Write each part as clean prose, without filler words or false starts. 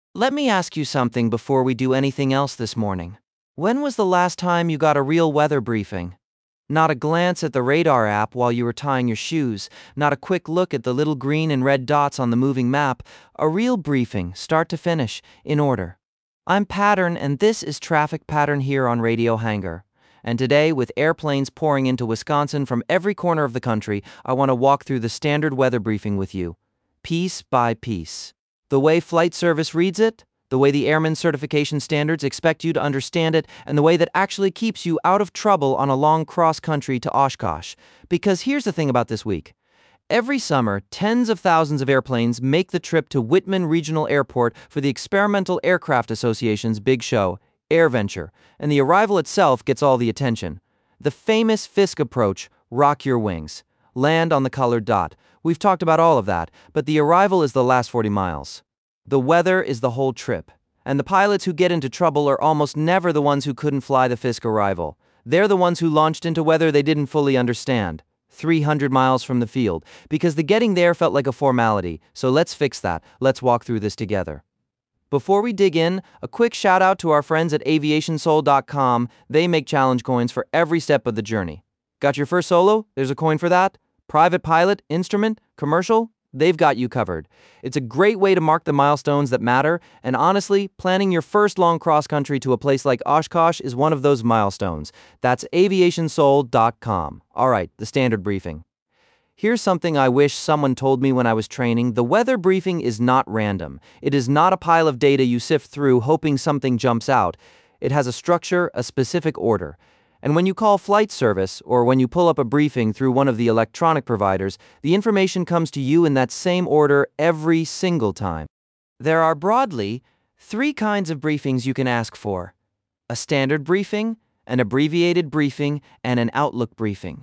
Let me ask you something before we do anything else this morning. When was the last time you got a real weather briefing? Not a glance at the radar app while you were tying your shoes, not a quick look at the little green and red dots on the moving map, a real briefing, start to finish, in order. I'm Pattern, and this is Traffic Pattern here on Radio Hangar. And today, with airplanes pouring into Wisconsin from every corner of the country, I want to walk through the standard weather briefing with you, piece by piece. The way flight service reads it, the way the Airman Certification Standards expect you to understand it, and the way that actually keeps you out of trouble on a long cross-country to Oshkosh. Because here's the thing about this week. Every summer, tens of thousands of airplanes make the trip to Whitman Regional Airport for the Experimental Aircraft Association's big show, AirVenture, and the arrival itself gets all the attention. The famous Fisk approach, rock your wings, land on the colored dot. We've talked about all of that, but the arrival is the last 40 miles. The weather is the whole trip. And the pilots who get into trouble are almost never the ones who couldn't fly the Fisk arrival. They're the ones who launched into weather they didn't fully understand. 300 miles from the field, because the getting there felt like a formality. So let's fix that. Let's walk through this together. Before we dig in, a quick shout out to our friends at aviationsoul.com. They make challenge coins for every step of the journey. Got your first solo? There's a coin for that. Private pilot, instrument, commercial? They've got you covered. It's a great way to mark the milestones that matter, and honestly, planning your first long cross-country to a place like Oshkosh is one of those milestones. That's aviationsoul.com. All right, the standard briefing. Here's something I wish someone told me when I was training. The weather briefing is not random. It is not a pile of data you sift through hoping something jumps out. It has a structure, a specific order. And when you call flight service, or when you pull up a briefing through one of the electronic providers, the information comes to you in that same order every single time. There are broadly 3 kinds of briefings you can ask for: a standard briefing, an abbreviated briefing, and an outlook briefing.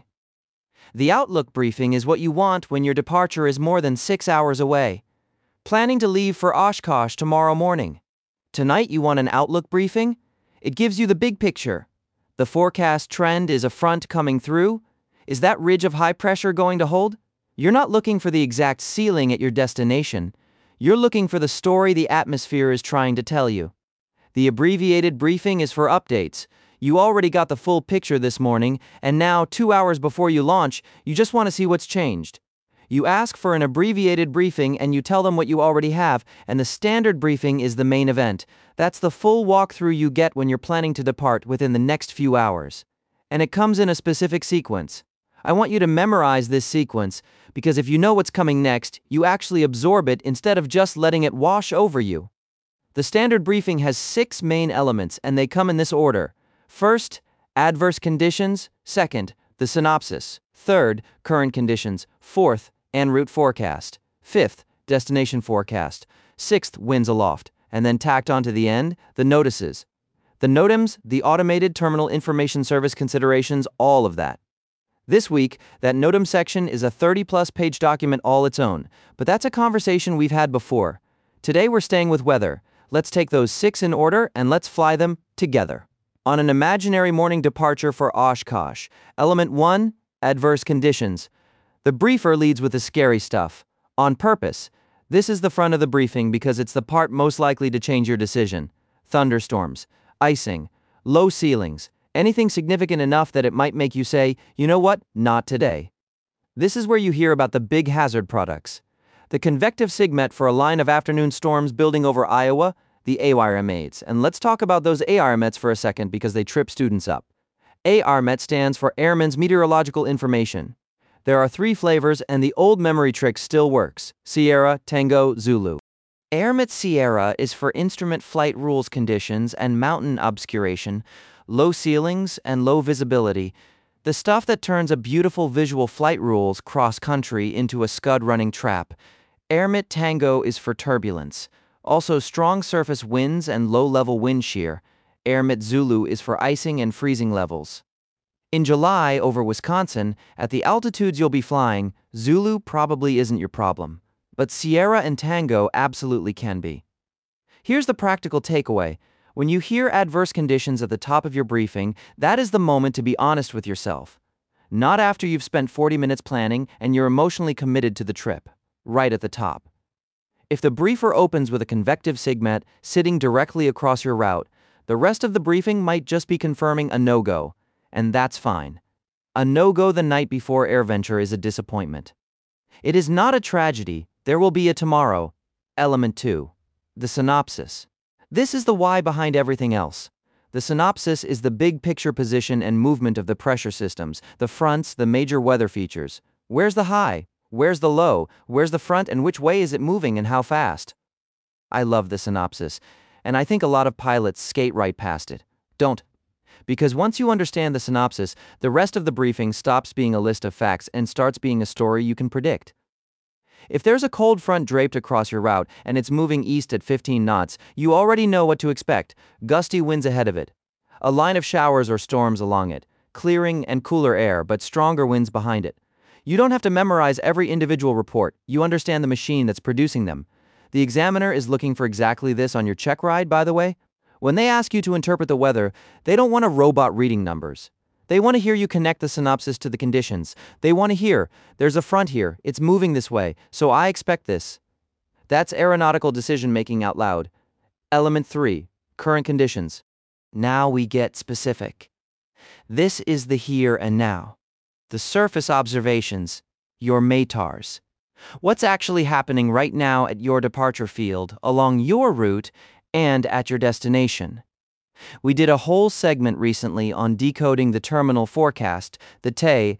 The outlook briefing is what you want when your departure is more than 6 hours away. Planning to leave for Oshkosh tomorrow morning. Tonight you want an outlook briefing? It gives you the big picture. The forecast trend is a front coming through. Is that ridge of high pressure going to hold? You're not looking for the exact ceiling at your destination. You're looking for the story the atmosphere is trying to tell you. The abbreviated briefing is for updates. You already got the full picture this morning, and now, 2 hours before you launch, you just want to see what's changed. You ask for an abbreviated briefing and you tell them what you already have, and the standard briefing is the main event. That's the full walkthrough you get when you're planning to depart within the next few hours. And it comes in a specific sequence. I want you to memorize this sequence, because if you know what's coming next, you actually absorb it instead of just letting it wash over you. The standard briefing has 6 main elements, and they come in this order. First, adverse conditions. Second, the synopsis. Third, current conditions. Fourth, en route forecast. Fifth, destination forecast. Sixth, winds aloft. And then tacked onto the end, the notices. The NOTAMs, the Automated Terminal Information Service considerations, all of that. This week, that NOTAM section is a 30-plus page document all its own, but that's a conversation we've had before. Today we're staying with weather. Let's take those 6 in order and let's fly them together. On an imaginary morning departure for Oshkosh. Element 1, adverse conditions. The briefer leads with the scary stuff. On purpose. This is the front of the briefing because it's the part most likely to change your decision. Thunderstorms, icing, low ceilings, anything significant enough that it might make you say, you know what, not today. This is where you hear about the big hazard products. The convective SIGMET for a line of afternoon storms building over Iowa, the ARMETs. And let's talk about those ARMETs for a second because they trip students up. ARMET stands for Airman's Meteorological Information. There are 3 flavors, and the old memory trick still works: Sierra, Tango, Zulu. ARMET Sierra is for instrument flight rules conditions and mountain obscuration, low ceilings, and low visibility. The stuff that turns a beautiful visual flight rules cross-country into a scud-running trap. ARMET Tango is for turbulence. Also strong surface winds and low-level wind shear. ARMET Zulu is for icing and freezing levels. In July, over Wisconsin, at the altitudes you'll be flying, Zulu probably isn't your problem. But Sierra and Tango absolutely can be. Here's the practical takeaway. When you hear adverse conditions at the top of your briefing, that is the moment to be honest with yourself. Not after you've spent 40 minutes planning and you're emotionally committed to the trip. Right at the top. If the briefer opens with a convective sigmet sitting directly across your route, the rest of the briefing might just be confirming a no-go, and that's fine. A no-go the night before AirVenture is a disappointment. It is not a tragedy, there will be a tomorrow. Element 2. The synopsis. This is the why behind everything else. The synopsis is the big picture position and movement of the pressure systems, the fronts, the major weather features. Where's the high? Where's the low? Where's the front and which way is it moving and how fast? I love the synopsis, and I think a lot of pilots skate right past it. Don't. Because once you understand the synopsis, the rest of the briefing stops being a list of facts and starts being a story you can predict. If there's a cold front draped across your route and it's moving east at 15 knots, you already know what to expect. Gusty winds ahead of it. A line of showers or storms along it. Clearing and cooler air, but stronger winds behind it. You don't have to memorize every individual report. You understand the machine that's producing them. The examiner is looking for exactly this on your check ride, by the way. When they ask you to interpret the weather, they don't want a robot reading numbers. They want to hear you connect the synopsis to the conditions. They want to hear, there's a front here, it's moving this way, so I expect this. That's aeronautical decision-making out loud. Element 3. Current conditions. Now we get specific. This is the here and now. The surface observations, your METARs. What's actually happening right now at your departure field, along your route, and at your destination. We did a whole segment recently on decoding the terminal forecast, the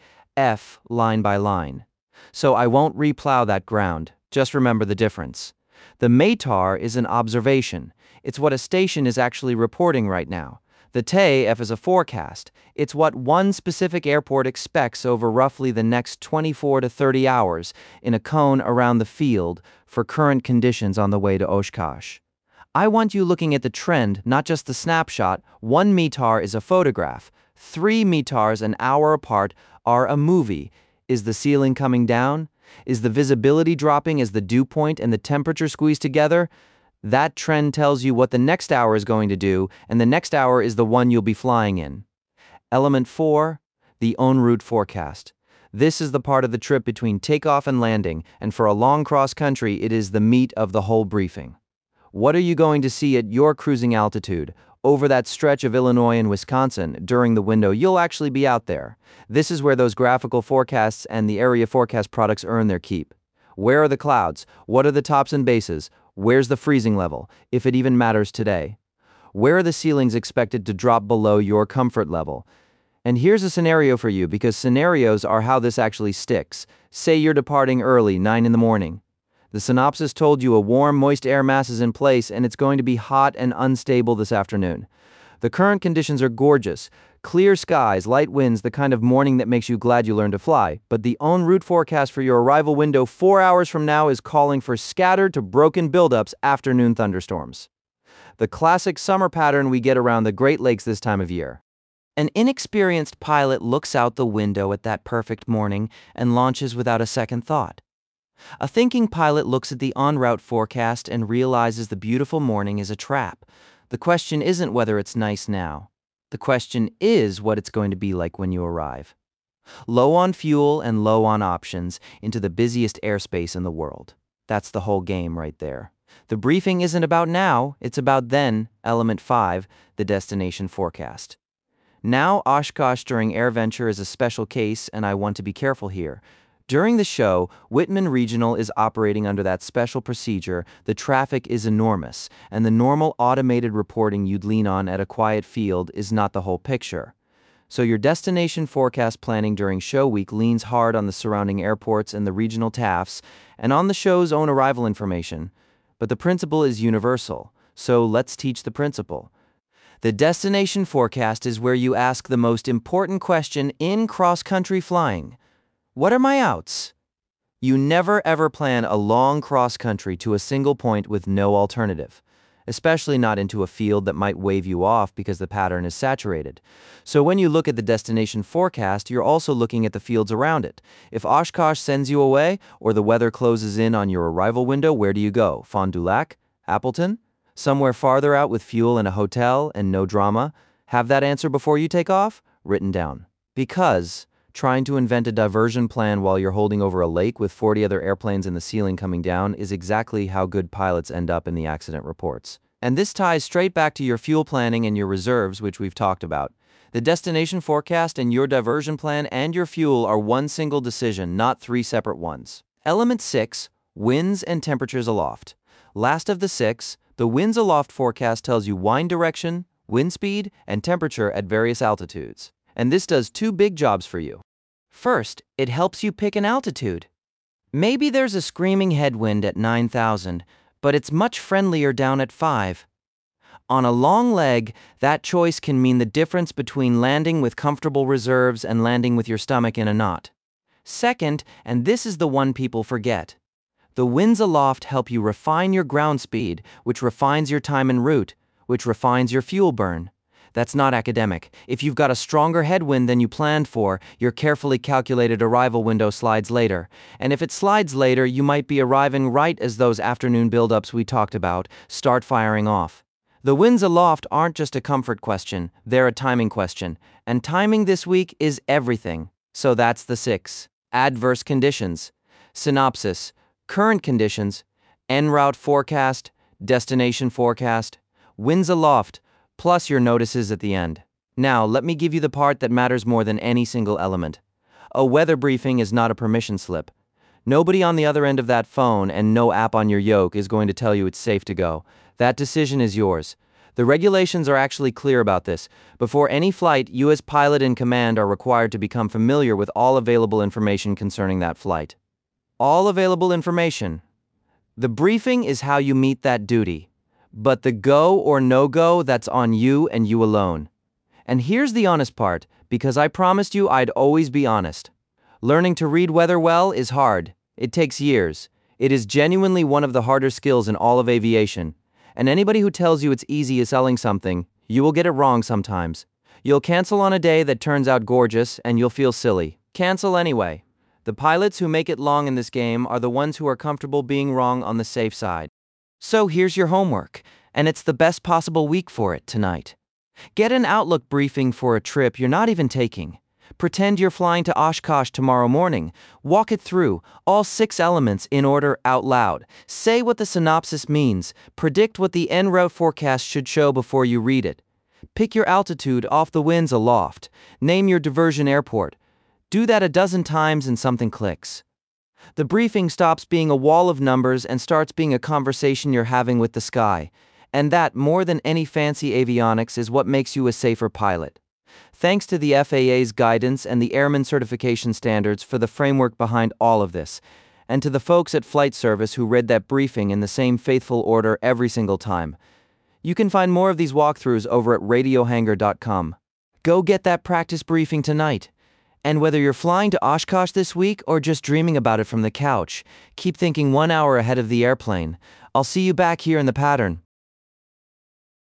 TE/F, line by line. So I won't replow that ground, just remember the difference. The METAR is an observation. It's what a station is actually reporting right now. The TE/F is a forecast. It's what one specific airport expects over roughly the next 24 to 30 hours in a cone around the field for current conditions on the way to Oshkosh. I want you looking at the trend, not just the snapshot. 1 METAR is a photograph. 3 METARs an hour apart are a movie. Is the ceiling coming down? Is the visibility dropping as the dew point and the temperature squeeze together? That trend tells you what the next hour is going to do, and the next hour is the one you'll be flying in. Element 4, the en route forecast. This is the part of the trip between takeoff and landing, and for a long cross-country, it is the meat of the whole briefing. What are you going to see at your cruising altitude? Over that stretch of Illinois and Wisconsin, during the window, you'll actually be out there. This is where those graphical forecasts and the area forecast products earn their keep. Where are the clouds? What are the tops and bases? Where's the freezing level, if it even matters today? Where are the ceilings expected to drop below your comfort level? And here's a scenario for you, because scenarios are how this actually sticks. Say you're departing early, 9 in the morning. The synopsis told you a warm, moist air mass is in place and it's going to be hot and unstable this afternoon. The current conditions are gorgeous. Clear skies, light winds, the kind of morning that makes you glad you learned to fly. But the en route forecast for your arrival window 4 hours from now is calling for scattered to broken buildups, afternoon thunderstorms. The classic summer pattern we get around the Great Lakes this time of year. An inexperienced pilot looks out the window at that perfect morning and launches without a second thought. A thinking pilot looks at the en route forecast and realizes the beautiful morning is a trap. The question isn't whether it's nice now. The question is what it's going to be like when you arrive. Low on fuel and low on options into the busiest airspace in the world. That's the whole game right there. The briefing isn't about now, it's about then, element 5, the destination forecast. Now, Oshkosh during AirVenture is a special case, and I want to be careful here. During the show, Whitman Regional is operating under that special procedure. The traffic is enormous, and the normal automated reporting you'd lean on at a quiet field is not the whole picture. So your destination forecast planning during show week leans hard on the surrounding airports and the regional TAFs, and on the show's own arrival information. But the principle is universal, so let's teach the principle. The destination forecast is where you ask the most important question in cross-country flying. What are my outs? You never ever plan a long cross-country to a single point with no alternative, especially not into a field that might wave you off because the pattern is saturated. So when you look at the destination forecast, you're also looking at the fields around it. If Oshkosh sends you away, or the weather closes in on your arrival window, where do you go? Fond du Lac? Appleton? Somewhere farther out with fuel and a hotel and no drama? Have that answer before you take off? Written down. Because Trying to invent a diversion plan while you're holding over a lake with 40 other airplanes in the ceiling coming down is exactly how good pilots end up in the accident reports. And this ties straight back to your fuel planning and your reserves, which we've talked about. The destination forecast and your diversion plan and your fuel are one single decision, not three separate ones. Element 6, winds and temperatures aloft. Last of the 6, the winds aloft forecast tells you wind direction, wind speed, and temperature at various altitudes. And this does two big jobs for you. First, it helps you pick an altitude. Maybe there's a screaming headwind at 9,000, but it's much friendlier down at 5. On a long leg, that choice can mean the difference between landing with comfortable reserves and landing with your stomach in a knot. Second, and this is the one people forget, the winds aloft help you refine your ground speed, which refines your time en route, which refines your fuel burn. That's not academic. If you've got a stronger headwind than you planned for, your carefully calculated arrival window slides later. And if it slides later, you might be arriving right as those afternoon buildups we talked about start firing off. The winds aloft aren't just a comfort question, they're a timing question. And timing this week is everything. So that's the 6. Adverse conditions. Synopsis. Current conditions. En route forecast. Destination forecast. Winds aloft. Plus your notices at the end. Now, let me give you the part that matters more than any single element. A weather briefing is not a permission slip. Nobody on the other end of that phone and no app on your yoke is going to tell you it's safe to go. That decision is yours. The regulations are actually clear about this. Before any flight, you as pilot in command are required to become familiar with all available information concerning that flight. All available information. The briefing is how you meet that duty. But the go or no-go, that's on you and you alone. And here's the honest part, because I promised you I'd always be honest. Learning to read weather well is hard. It takes years. It is genuinely one of the harder skills in all of aviation. And anybody who tells you it's easy is selling something, you will get it wrong sometimes. You'll cancel on a day that turns out gorgeous, and you'll feel silly. Cancel anyway. The pilots who make it long in this game are the ones who are comfortable being wrong on the safe side. So here's your homework, and it's the best possible week for it tonight. Get an Outlook briefing for a trip you're not even taking. Pretend you're flying to Oshkosh tomorrow morning. Walk it through, all 6 elements in order out loud. Say what the synopsis means. Predict what the en route forecast should show before you read it. Pick your altitude off the winds aloft. Name your diversion airport. Do that a dozen times and something clicks. The briefing stops being a wall of numbers and starts being a conversation you're having with the sky. And that, more than any fancy avionics, is what makes you a safer pilot. Thanks to the FAA's guidance and the Airman Certification Standards for the framework behind all of this, and to the folks at Flight Service who read that briefing in the same faithful order every single time. You can find more of these walkthroughs over at radiohangar.com. Go get that practice briefing tonight. And whether you're flying to Oshkosh this week or just dreaming about it from the couch, keep thinking 1 hour ahead of the airplane. I'll see you back here in the pattern.